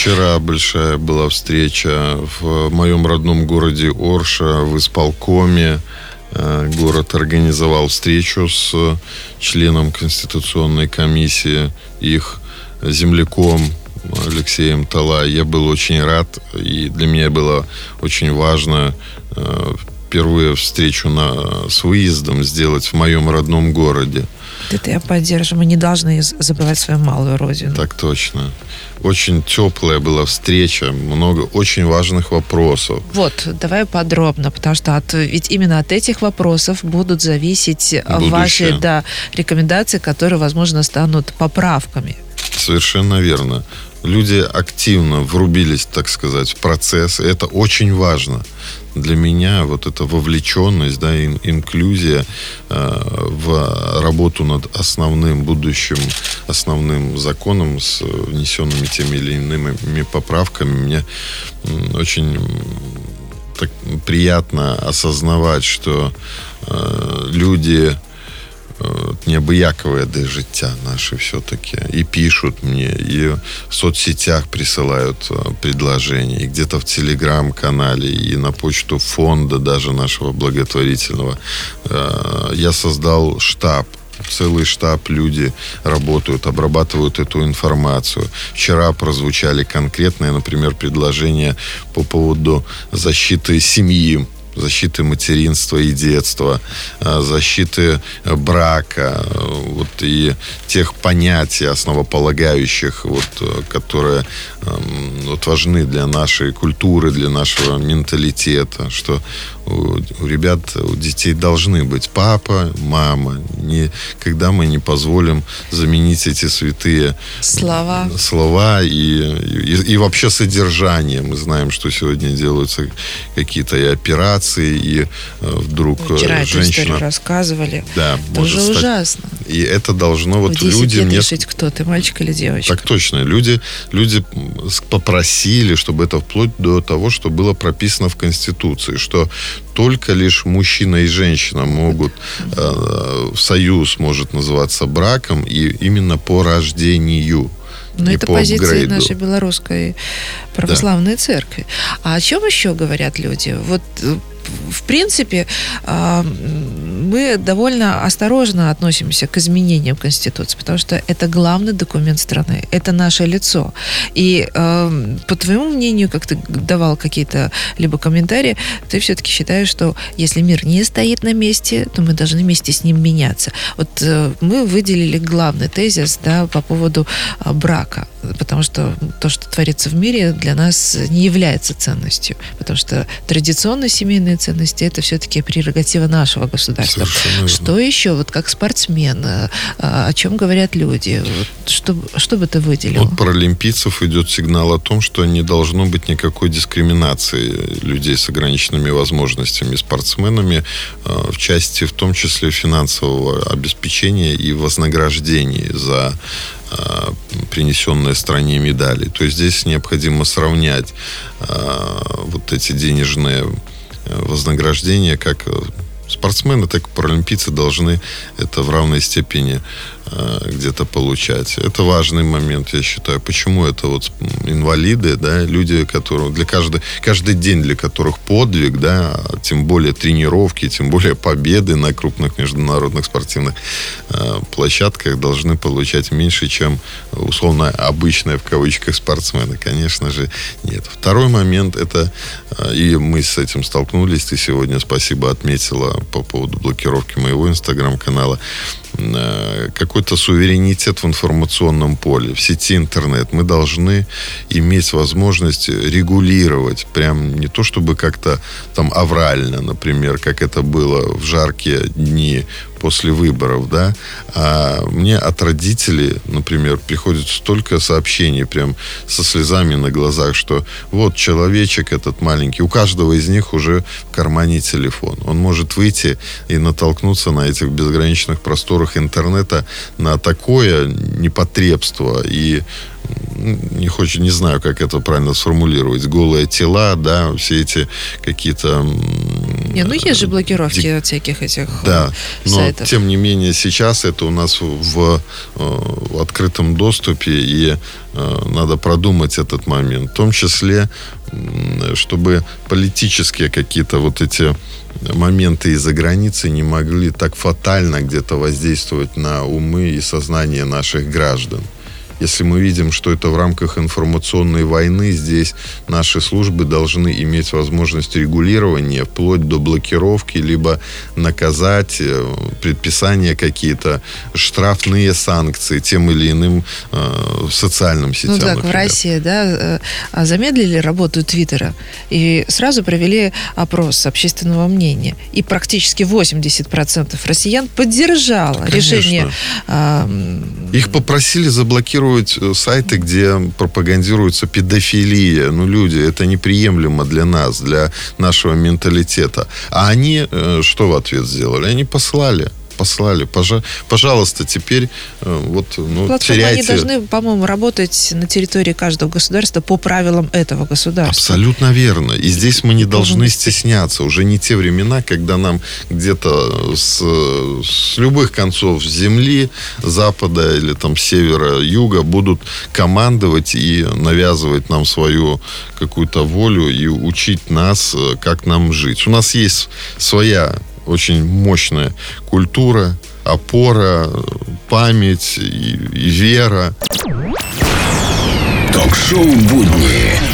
Вчера большая была встреча в моем родном городе Орша, в исполкоме. Город организовал встречу с членом Конституционной комиссии, их земляком Алексеем Талай. Я был очень рад, и для меня было очень важно впервые встречу с выездом сделать в моем родном городе. Это я поддерживаю. Мы не должны забывать свою малую родину. Так точно. Очень теплая была встреча, много очень важных вопросов. Вот, давай подробно, потому что ведь именно от этих вопросов будут зависеть ваши рекомендации, которые, возможно, станут поправками. Совершенно верно. Люди активно врубились, так сказать, в процесс. Это очень важно. Для меня вот эта вовлеченность, инклюзия в работу над основным законом с внесенными теми или иными поправками, мне очень так приятно осознавать, что люди неабыякове до життя наши все-таки. И пишут мне, и в соцсетях присылают предложения, и где-то в телеграм-канале, и на почту фонда даже нашего благотворительного. Я создал штаб. Целый штаб, люди работают, обрабатывают эту информацию. Вчера прозвучали конкретные, например, предложения по поводу защиты семьи, защиты материнства и детства, защиты брака, вот, и тех понятий основополагающих, которые важны для нашей культуры, для нашего менталитета, что у ребят, у детей должны быть папа, мама. Никогда мы не позволим заменить эти святые слова и вообще содержание. Мы знаем, что сегодня делаются какие-то и операции, и вдруг вчера женщина... эту историю рассказывали. Да, это уже ужасно. И это должно... В 10 лет решить, кто ты, мальчик или девочка. Так точно. Люди попросили, чтобы это вплоть до того, что было прописано в Конституции, что только лишь мужчина и женщина могут, союз может называться браком, и именно по рождению. Но это позиция нашей белорусской православной церкви. А о чем еще говорят люди? Вот, в принципе, мы довольно осторожно относимся к изменениям Конституции, потому что это главный документ страны, это наше лицо. И по твоему мнению, как ты давал какие-то либо комментарии, ты все-таки считаешь, что если мир не стоит на месте, то мы должны вместе с ним меняться. Вот мы выделили главный тезис, по поводу брака, потому что то, что творится в мире, для нас не является ценностью, потому что традиционно семейные ценности — это все-таки прерогатива нашего государства. Что еще, вот как спортсмен, о чем говорят люди? Что бы ты выделил? От паралимпийцев идет сигнал о том, что не должно быть никакой дискриминации людей с ограниченными возможностями, спортсменами, в части, в том числе, финансового обеспечения и вознаграждений за принесенные стране медали. То есть здесь необходимо сравнять вот эти денежные вознаграждения, как спортсмены, так и паралимпийцы должны это в равной степени где-то получать. Это важный момент, я считаю. Почему это инвалиды, люди, которые каждый день для которых подвиг, тем более тренировки, тем более победы на крупных международных спортивных площадках должны получать меньше, чем условно обычные в кавычках спортсмены. Конечно же, нет. Второй момент, это, и мы с этим столкнулись, ты сегодня, спасибо, отметила по поводу блокировки моего инстаграм-канала, какой-то суверенитет в информационном поле, в сети интернет. Мы должны иметь возможность регулировать, прям не то чтобы как-то там аврально, например, как это было в жаркие дни после выборов, а мне от родителей, например, приходит столько сообщений прям со слезами на глазах, что вот человечек этот маленький, у каждого из них уже в кармане телефон. Он может выйти и натолкнуться на этих безграничных просторах интернета на такое непотребство и не знаю, как это правильно сформулировать, голые тела, все эти какие-то есть же блокировки от всяких этих сайтов. Но, тем не менее, сейчас это у нас в открытом доступе, и надо продумать этот момент. В том числе, чтобы политические какие-то вот эти моменты из-за границы не могли так фатально где-то воздействовать на умы и сознание наших граждан. Если мы видим, что это в рамках информационной войны, здесь наши службы должны иметь возможность регулирования вплоть до блокировки, либо наказать, предписания какие-то, штрафные санкции тем или иным социальным сетям. Так, например. В России, замедлили работу Твиттера и сразу провели опрос общественного мнения. И практически 80% россиян поддержало решение. Их попросили заблокировать сайты, где пропагандируется педофилия. Люди, это неприемлемо для нас, для нашего менталитета. А они что в ответ сделали? Они послали. Пожалуйста, теперь платформы, теряйте... они должны, по-моему, работать на территории каждого государства по правилам этого государства. Абсолютно верно. И здесь мы не должны стесняться. Уже не те времена, когда нам где-то с любых концов земли, запада или севера, юга будут командовать и навязывать нам свою какую-то волю и учить нас, как нам жить. У нас есть своя очень мощная культура, опора, память и вера. Ток-шоу «Будни»